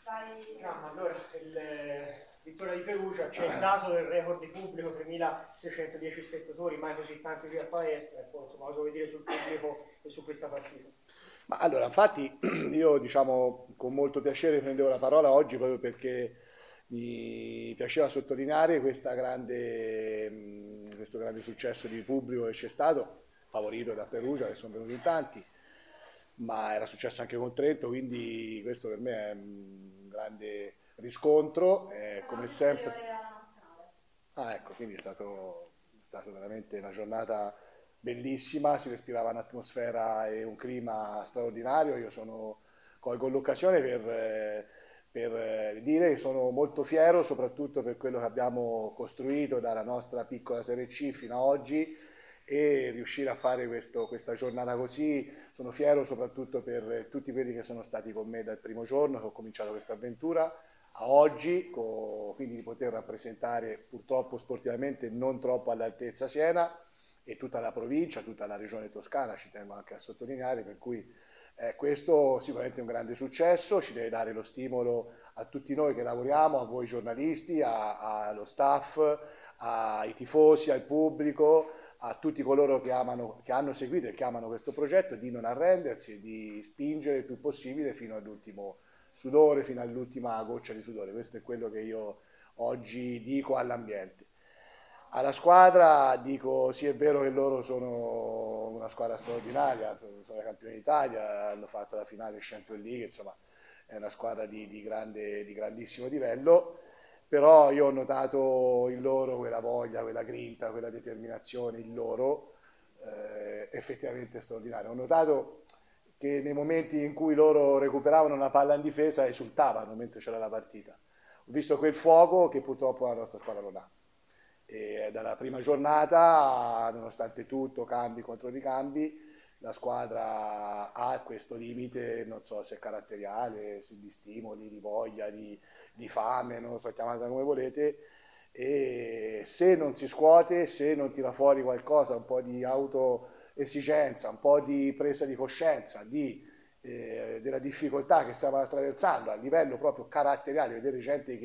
Ma allora, vittoria di Perugia, c'è il dato del record di pubblico, 3.610 spettatori, mai così tanti qui a palestra, e poi insomma cosa vuoi dire sul pubblico e su questa partita? Ma allora, infatti, io diciamo con molto piacere prendevo la parola oggi proprio perché mi piaceva sottolineare questo grande successo di pubblico che c'è stato, favorito da Perugia, che sono venuti in tanti, ma era successo anche con Trento, quindi questo per me è un grande riscontro, come sempre. Ah, ecco, quindi è stato veramente una giornata bellissima, si respirava un'atmosfera e un clima straordinario. Colgo l'occasione per dire che sono molto fiero, soprattutto per quello che abbiamo costruito dalla nostra piccola Serie C fino ad oggi e riuscire a fare questa giornata così. Sono fiero soprattutto per tutti quelli che sono stati con me dal primo giorno che ho cominciato questa avventura a oggi, quindi di poter rappresentare purtroppo sportivamente non troppo all'altezza Siena e tutta la provincia, tutta la regione toscana, ci tengo anche a sottolineare, per cui questo sicuramente è un grande successo, ci deve dare lo stimolo a tutti noi che lavoriamo, a voi giornalisti, allo staff, ai tifosi, al pubblico, a tutti coloro che hanno seguito e che amano questo progetto, di non arrendersi, di spingere il più possibile fino all'ultimo sudore, fino all'ultima goccia di sudore. Questo è quello che io oggi dico all'ambiente. Alla squadra dico sì, è vero che loro sono una squadra straordinaria, sono i campioni d'Italia, hanno fatto la finale Champions League, insomma è una squadra di grandissimo livello, però io ho notato in loro quella voglia, quella grinta, quella determinazione, il loro effettivamente straordinario. Ho notato che nei momenti in cui loro recuperavano una palla in difesa esultavano mentre c'era la partita. Ho visto quel fuoco che purtroppo la nostra squadra non ha. E dalla prima giornata, nonostante tutto, cambi contro ricambi, la squadra ha questo limite, non so se è caratteriale, se di stimoli, di voglia, di fame, non lo so, chiamatela come volete, e se non si scuote, se non tira fuori qualcosa, un po' di autoesigenza, un po' di presa di coscienza della difficoltà che stiamo attraversando a livello proprio caratteriale, vedere gente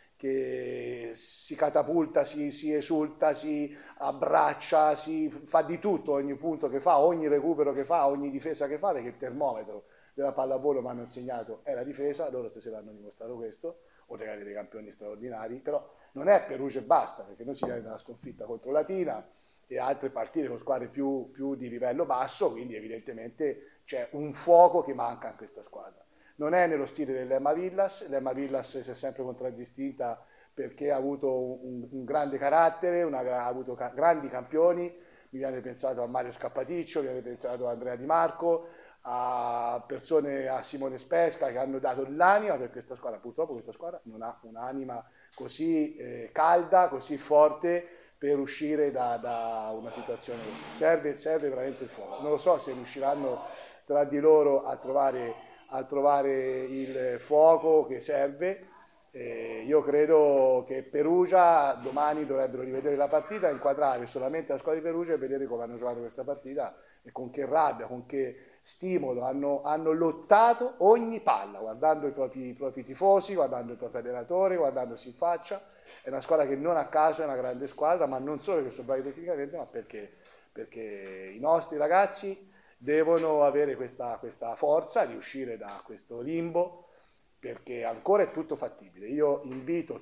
che si catapulta, si esulta, si abbraccia, si fa di tutto ogni punto che fa, ogni recupero che fa, ogni difesa che fa, perché il termometro della pallavolo mi hanno insegnato è la difesa, loro stasera hanno dimostrato questo, oltre che avere dei campioni straordinari, però non è Perugia e basta, perché noi si viene dalla sconfitta contro Latina e altre partite con squadre più di livello basso, quindi evidentemente c'è un fuoco che manca in questa squadra. Non è nello stile dell'Emma Villas, l'Emma Villas si è sempre contraddistinta perché ha avuto un grande carattere, ha avuto grandi campioni, mi viene pensato a Mario Scappaticcio, mi viene pensato a Andrea Di Marco, a persone, a Simone Spesca che hanno dato l'anima per questa squadra. Purtroppo questa squadra non ha un'anima così calda, così forte per uscire da una situazione così. Serve veramente il fuoco. Non lo so se riusciranno tra di loro a trovare il fuoco che serve. Io credo che Perugia domani dovrebbero rivedere la partita, inquadrare solamente la squadra di Perugia e vedere come hanno giocato questa partita e con che rabbia, con che stimolo hanno lottato ogni palla, guardando i propri tifosi, guardando il proprio allenatore, guardandosi in faccia. È una squadra che non a caso è una grande squadra, ma non solo perché sono bravi tecnicamente, ma perché i nostri ragazzi devono avere questa forza di uscire da questo limbo perché ancora è tutto fattibile. Io invito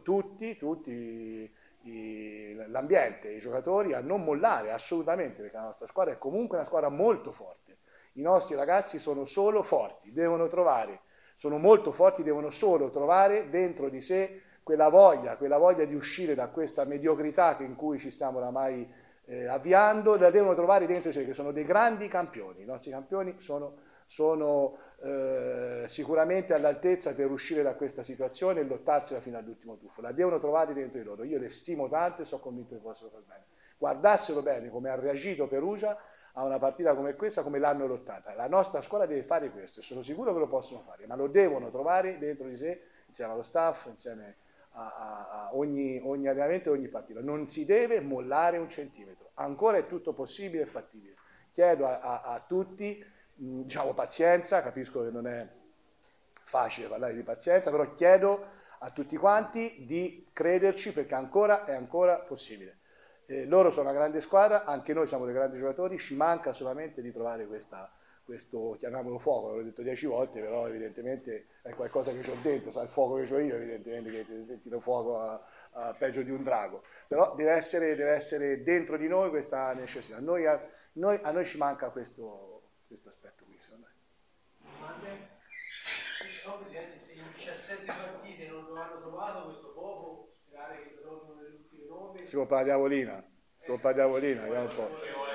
l'ambiente, i giocatori a non mollare assolutamente perché la nostra squadra è comunque una squadra molto forte. I nostri ragazzi sono solo forti, sono molto forti, devono solo trovare dentro di sé quella voglia di uscire da questa mediocrità in cui ci stiamo oramai avviando, la devono trovare dentro di sé, che sono dei grandi campioni. I nostri campioni sono sicuramente all'altezza per uscire da questa situazione e lottarsela fino all'ultimo tuffo. La devono trovare dentro di loro. Io le stimo tanto e sono convinto che possano far bene. Guardassero bene come ha reagito Perugia a una partita come questa, come l'hanno lottata. La nostra scuola deve fare questo e sono sicuro che lo possono fare, ma lo devono trovare dentro di sé, insieme allo staff, insieme a ogni allenamento e ogni partita. Non si deve mollare un centimetro. Ancora è tutto possibile e fattibile. Chiedo a tutti diciamo pazienza, capisco che non è facile parlare di pazienza, però chiedo a tutti quanti di crederci perché è ancora possibile. Loro sono una grande squadra, anche noi siamo dei grandi giocatori, ci manca solamente di trovare questo, chiamiamolo fuoco, l'ho detto 10 volte, però evidentemente è qualcosa che ho dentro, sa il fuoco che ho io, evidentemente che tiro fuoco a peggio di un drago, però deve essere dentro di noi questa necessità. A noi ci manca questo aspetto qui, secondo me. Domande? No, Presidente, se in 17 partite non lo hanno trovato questo poco, sperare che lo trovino nelle ultime 9. Si compra la diavolina, vediamo un po'.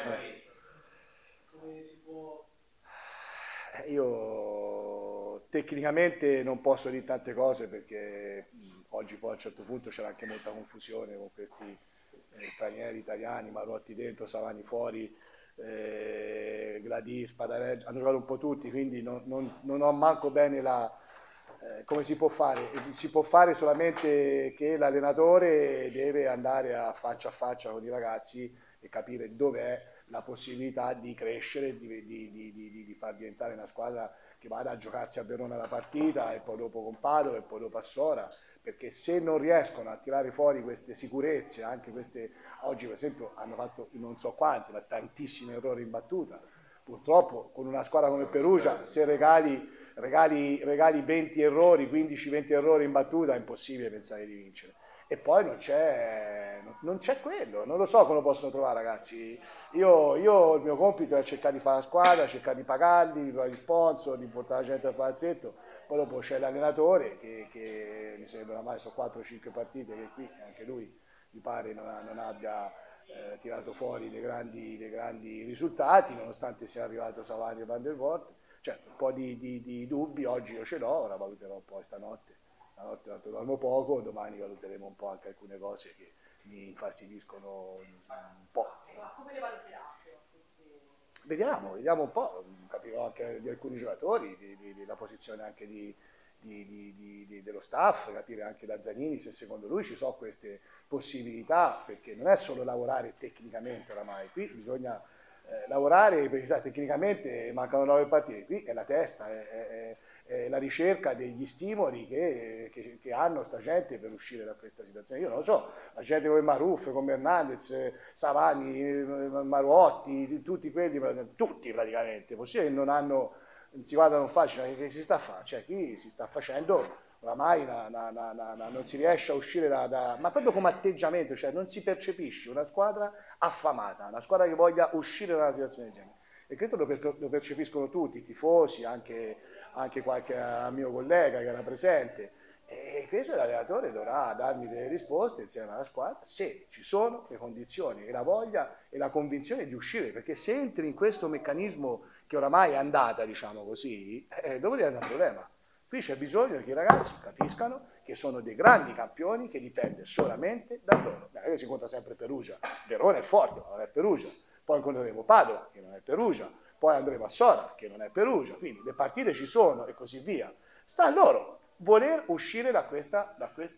Come si può... Io tecnicamente non posso dire tante cose perché oggi poi a un certo punto c'era anche molta confusione con questi stranieri italiani, Marotti dentro, Savani fuori, Gladì, Spadareggi, hanno giocato un po' tutti, quindi non ho manco bene come si può fare. Si può fare solamente che l'allenatore deve andare a faccia con i ragazzi e capire dove è la possibilità di crescere, di far diventare una squadra che vada a giocarsi a Verona la partita e poi dopo con Padova e poi dopo a Sora, perché se non riescono a tirare fuori queste sicurezze, anche queste, oggi per esempio hanno fatto non so quanti, ma tantissimi errori in battuta, purtroppo con una squadra come Perugia se regali 20 errori, 15-20 errori in battuta è impossibile pensare di vincere. E poi non c'è quello, non lo so come lo possono trovare ragazzi. Io il mio compito è cercare di fare la squadra, cercare di pagarli, di trovare gli sponsor, di portare la gente al palazzetto, poi dopo c'è l'allenatore che mi sembra ormai sono 4-5 partite che qui anche lui mi pare non abbia tirato fuori dei grandi risultati, nonostante sia arrivato Savani e Van der Voort, cioè un po' di dubbi oggi io ce l'ho, ora valuterò poi stanotte dormo poco, domani valuteremo un po' anche alcune cose che mi infastidiscono un po'. Ma come le valuterà? Vediamo un po', capirò anche di alcuni giocatori, la posizione anche dello staff, capire anche da Zanini se secondo lui ci sono queste possibilità, perché non è solo lavorare tecnicamente oramai, qui bisogna lavorare, perché sai, tecnicamente mancano 9 partite, qui è la testa, è la ricerca degli stimoli che hanno sta gente per uscire da questa situazione. Io non lo so, la gente come Maruf, come Hernandez, Savani, Marotti, tutti praticamente, possibile che non si guardano facile, che si sta a fare? Cioè chi si sta facendo oramai non si riesce a uscire ma proprio come atteggiamento, cioè non si percepisce una squadra affamata, una squadra che voglia uscire da una situazione del genere. E questo lo percepiscono tutti, i tifosi, anche qualche mio collega che era presente. E questo l'allenatore dovrà darmi delle risposte insieme alla squadra se ci sono le condizioni e la voglia e la convinzione di uscire, perché se entri in questo meccanismo che oramai è andata, diciamo così, dopo diventa un problema. Qui c'è bisogno che i ragazzi capiscano che sono dei grandi campioni, che dipende solamente da loro. Si conta sempre Perugia, Verona è forte, ma non è Perugia. Poi incontreremo Padova, che non è Perugia, poi andremo a Sora, che non è Perugia, quindi le partite ci sono e così via. Sta a loro voler uscire da questa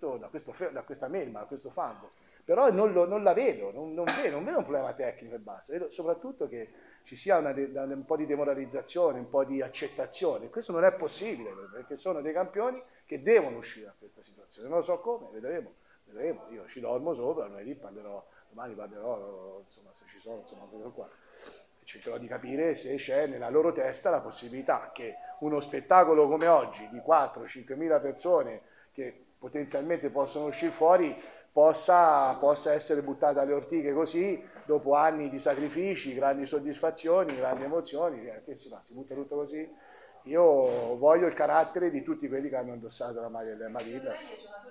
melma, da questo fango. Però non la vedo, non vedo un problema tecnico e basta, vedo soprattutto che ci sia un po' di demoralizzazione, un po' di accettazione. Questo non è possibile, perché sono dei campioni che devono uscire da questa situazione. Non lo so come, vedremo. Io ci dormo sopra, domani parlerò, insomma, se ci sono, insomma, quello qua. Cercherò di capire se c'è nella loro testa la possibilità che uno spettacolo come oggi di 4-5 mila persone che potenzialmente possono uscire fuori possa essere buttata alle ortiche così dopo anni di sacrifici, grandi soddisfazioni, grandi emozioni, che si fa? Si butta tutto così? Io voglio il carattere di tutti quelli che hanno indossato la maglia del Madrid.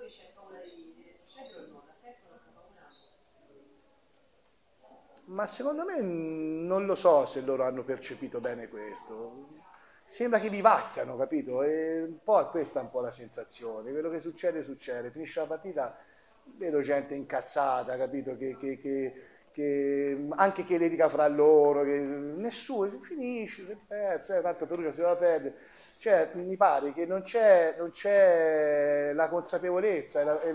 Ma secondo me non lo so se loro hanno percepito bene questo. Sembra che vivacchiano, capito? E un po' questa è un po' la sensazione. Quello che succede, finisce la partita, vedo gente incazzata, capito? Che anche che litiga fra loro, che nessuno si finisce, si è perso, tanto Perugia si va a perdere. Cioè, mi pare che non c'è la consapevolezza e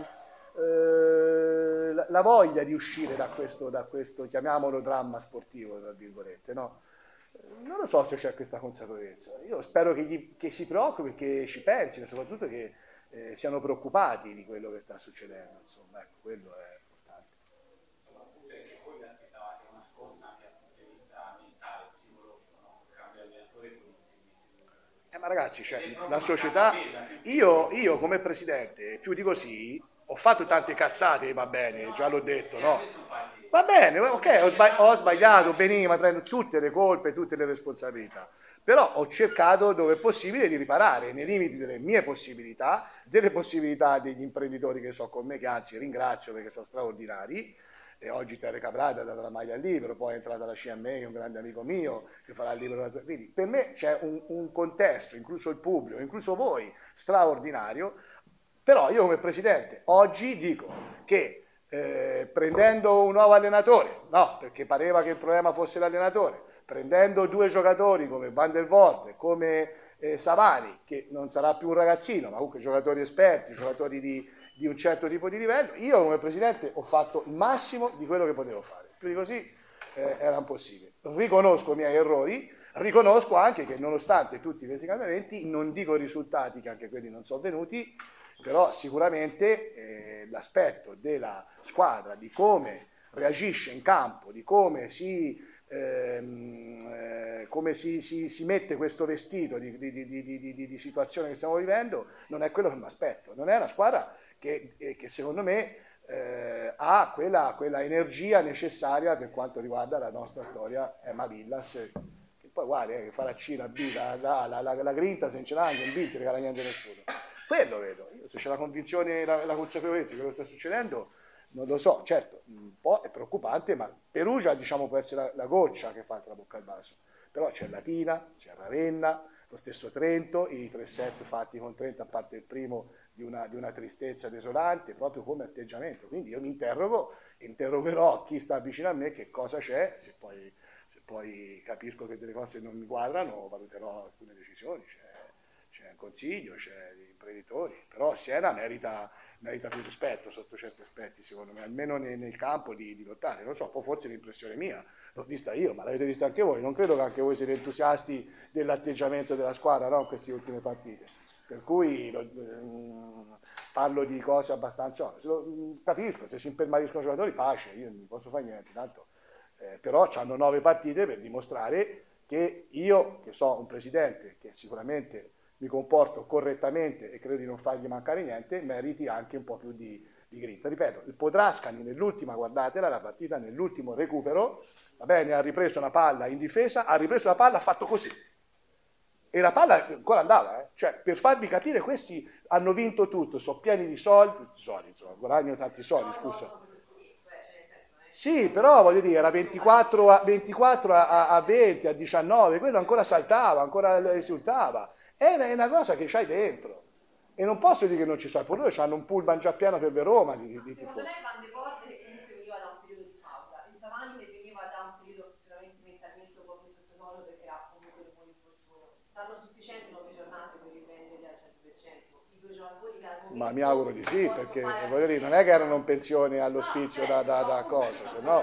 la voglia di uscire da questo, chiamiamolo dramma sportivo, tra virgolette, no? Non lo so se c'è questa consapevolezza. Io spero che si preoccupi, che ci pensino, soprattutto che siano preoccupati di quello che sta succedendo. Insomma, ecco, quello è importante. Insomma, appunto è che voi vi aspettavate una scossa anche dal punto di vista mentale, psicologico, no? Il cambio di allenatore con l'inserimento. Ma ragazzi, cioè, la società, io come presidente, più di così, ho fatto tante cazzate, va bene, già l'ho detto, no? Va bene, ok, ho sbagliato, benissimo, prendo tutte le colpe, tutte le responsabilità, però ho cercato dove è possibile di riparare, nei limiti delle mie possibilità, delle possibilità degli imprenditori che so con me, che anzi ringrazio perché sono straordinari, e oggi Terre Caprata ha dato la maglia al libro, poi è entrata la CME, che è un grande amico mio, che farà il libro. Quindi per me c'è un contesto, incluso il pubblico, incluso voi, straordinario, però io come presidente oggi dico che prendendo un nuovo allenatore, no, perché pareva che il problema fosse l'allenatore, prendendo due giocatori come Van der Voort e come Savani, che non sarà più un ragazzino, ma comunque giocatori esperti, giocatori di un certo tipo di livello, io come presidente ho fatto il massimo di quello che potevo fare, più di così era impossibile. Riconosco i miei errori, riconosco anche che nonostante tutti questi cambiamenti, non dico risultati che anche quelli non sono venuti, però sicuramente l'aspetto della squadra, di come reagisce in campo, di come si mette questo vestito di situazione che stiamo vivendo, non è quello che mi aspetto. Non è una squadra che secondo me ha quella energia necessaria per quanto riguarda la nostra storia Emma Villas, che poi guarda che fa la C, la B, la grinta, se non ce l'ha anche il B, non ti regala niente nessuno. Quello vedo, io se c'è la convinzione e la consapevolezza di quello che sta succedendo, non lo so, certo, un po' è preoccupante, ma Perugia diciamo può essere la goccia che fa tra bocca al vaso, però c'è Latina, c'è Ravenna, lo stesso Trento, i 3-7 fatti con Trento, a parte il primo di una tristezza desolante, proprio come atteggiamento, quindi io mi interrogherò chi sta vicino a me, che cosa c'è, se poi capisco che delle cose non mi quadrano, valuterò alcune decisioni, c'è un consiglio, c'è gli imprenditori, però Siena merita più rispetto sotto certi aspetti, secondo me, almeno nel campo di lottare. Non so, poi forse l'impressione mia, l'ho vista io, ma l'avete vista anche voi, non credo che anche voi siete entusiasti dell'atteggiamento della squadra, no, in queste ultime partite, per cui parlo di cose abbastanza, capisco, se si impermariscono i giocatori pace, io non posso fare niente, tanto, però hanno 9 partite per dimostrare che io, che so un presidente che sicuramente mi comporto correttamente e credo di non fargli mancare niente, meriti anche un po' più di grinta. Ripeto, il Podrascani nell'ultima, guardatela, la partita nell'ultimo recupero, va bene, ha ripreso una palla in difesa, ha ripreso la palla, ha fatto così. E la palla ancora andava, cioè per farvi capire, questi hanno vinto tutto, sono pieni di soldi, insomma, guadagnano tanti soldi, scusa. Sì, però voglio dire, era 24 a 20, a 19, quello ancora saltava, ancora esultava. È una cosa che c'hai dentro. E non posso dire che non ci sta, pure loro hanno un pullman già pieno per Roma di tifosi. Secondo me Van de Voort che comunque veniva da un periodo di pausa, e Savani che veniva da un periodo sicuramente mentalmente un po' più sottotono perché era comunque un po' di infortunio. Saranno sufficienti 9 giornate per riprenderli al 100%. I due giocatori che al momento ma mi auguro di sì, perché voglio dire, non è che erano in pensione all'ospizio da cosa, se no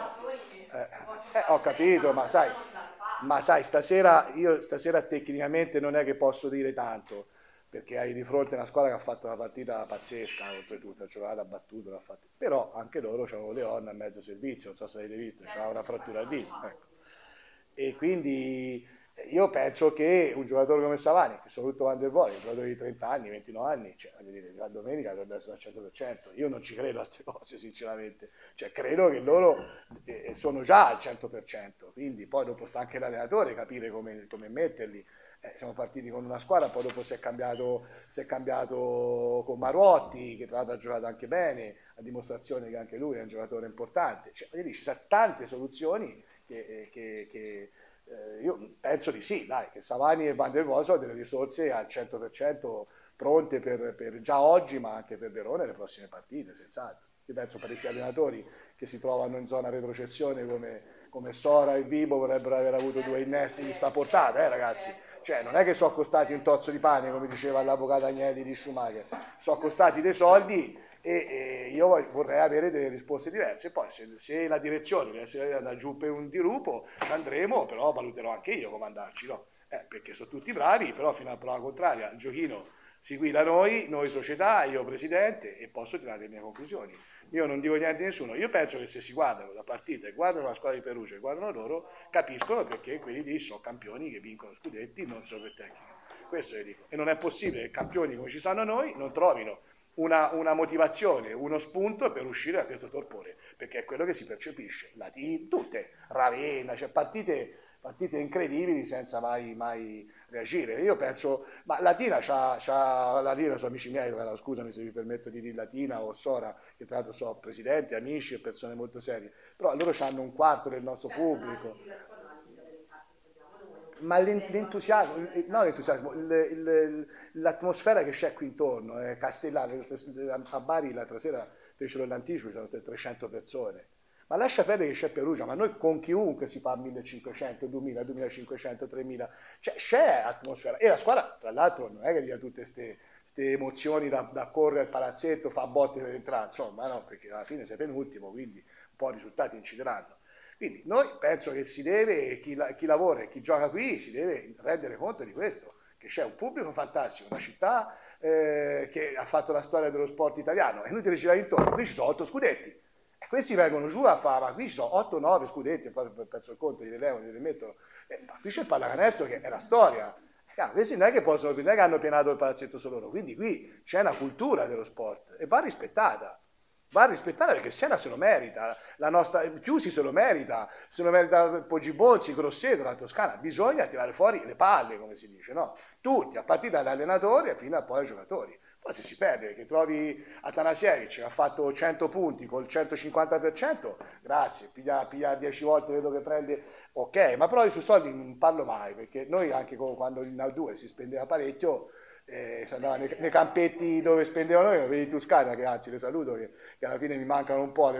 ho capito, ma sai, stasera tecnicamente non è che posso dire tanto, perché hai di fronte una squadra che ha fatto una partita pazzesca, oltretutto, ha giocato, ha battuto, l'ha fatto. Però anche loro c'avevano Leon a mezzo servizio, non so se avete visto, c'era una frattura al dito, ecco. E quindi io penso che un giocatore come Savani, che soprattutto Van der Voort, un giocatore di 30 anni, 29 anni, cioè, voglio dire, la domenica dovrebbe essere al 100%. Io non ci credo a queste cose, sinceramente. Cioè, credo che loro sono già al 100%, quindi poi dopo sta anche l'allenatore capire come metterli. Siamo partiti con una squadra, poi dopo si è cambiato con Marotti, che tra l'altro ha giocato anche bene, a dimostrazione che anche lui è un giocatore importante. Cioè, voglio dire, ci sono tante soluzioni che io penso di sì, dai, che Savani e Van der Voort sono delle risorse al 100% pronte per già oggi, ma anche per Verona e le prossime partite, senz'altro. Io penso parecchi allenatori che si trovano in zona retrocessione come Sora e Vibo vorrebbero aver avuto 2 innesti di sta portata, ragazzi. Cioè, non è che sono costati un tozzo di pane, come diceva l'avvocato Agnelli di Schumacher, sono costati dei soldi e io vorrei avere delle risposte diverse. Poi se la direzione deve essere da giù per un dirupo, ci andremo, però valuterò anche io come andarci, no? Perché sono tutti bravi, però fino a prova contraria il giochino si guida noi società, io presidente, e posso tirare le mie conclusioni. Io non dico niente a nessuno, io penso che se si guardano la partita e guardano la squadra di Perugia e guardano loro, capiscono perché quelli lì sono campioni che vincono scudetti, non solo per tecnica. Questo io dico. E non è possibile che campioni come ci sanno noi non trovino una motivazione, uno spunto per uscire da questo torpore, perché è quello che si percepisce. Tutte, Ravenna, cioè partite incredibili senza mai reagire. Io penso, ma Latina Latina sono amici miei, scusami se mi permetto di dire Latina o Sora, che tra l'altro sono presidenti, amici e persone molto serie, però loro hanno un quarto del nostro pubblico. Ma l'entusiasmo, l'atmosfera che c'è qui intorno, Castellano, a Bari l'altra sera fecero l'anticipo, ci sono state 300 persone. Ma lascia perdere che c'è Perugia, ma noi con chiunque si fa 1500, 2000, 2500, 3000, cioè c'è atmosfera. E la squadra, tra l'altro, non è che dia tutte queste emozioni da correre al palazzetto, fa botte per entrare, insomma, no, perché alla fine sei penultimo, quindi un po' i risultati incideranno. Quindi noi penso che si deve, chi lavora e chi gioca qui, si deve rendere conto di questo, che c'è un pubblico fantastico, una città che ha fatto la storia dello sport italiano, è inutile girare intorno, qui ci sono 8 scudetti. Questi vengono giù a fare, ma qui ci sono 8-9 scudetti, poi penso il conto, glieli levano, glieli mettono. Ma qui c'è il pallacanestro che è la storia. Questi non è che hanno pianato il palazzetto solo loro, quindi qui c'è una cultura dello sport e va rispettata. Va rispettata perché Siena se lo merita, la nostra Chiusi se lo merita Poggi Bonzi, Grosseto, la Toscana. Bisogna tirare fuori le palle, come si dice, no? Tutti, a partire dall'allenatore fino a poi ai giocatori. Poi se si perde, perché trovi Atanasiewicz che ha fatto 100 punti col 150%, grazie, piglia 10 volte quello che prende, ok, ma però io sui soldi non parlo mai, perché noi anche quando in A2 si spendeva parecchio, si andava nei campetti dove spendevano noi, vedi Toscana, che anzi le saluto, che alla fine mi mancano un po' le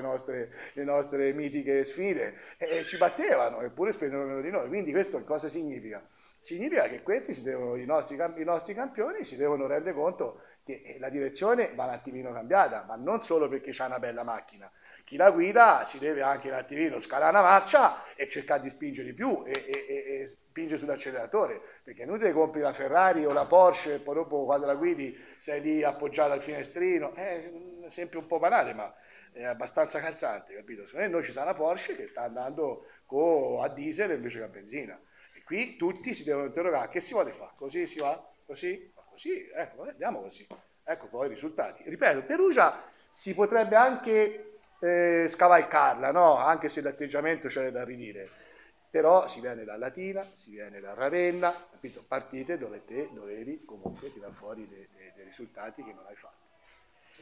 nostre mitiche sfide, e ci battevano, eppure spendevano meno di noi, quindi questo cosa significa? Significa che questi i nostri campioni si devono rendere conto che la direzione va un attimino cambiata, ma non solo perché c'ha una bella macchina. Chi la guida si deve anche un attimino scalare una marcia e cercare di spingere di più e spingere sull'acceleratore, perché è inutile che compri la Ferrari o la Porsche e poi dopo quando la guidi sei lì appoggiato al finestrino. È un esempio un po' banale, ma è abbastanza calzante, capito? Secondo me noi ci sta una Porsche che sta andando a diesel invece che a benzina. Qui tutti si devono interrogare, che si vuole fare? Così si va? Così? Così? Ecco, andiamo così. Ecco poi i risultati. Ripeto, Perugia si potrebbe anche scavalcarla, no? Anche se l'atteggiamento c'è da ridire. Però si viene da Latina, si viene da Ravenna, capito? Partite dove te dovevi comunque tirare fuori dei risultati che non hai fatto.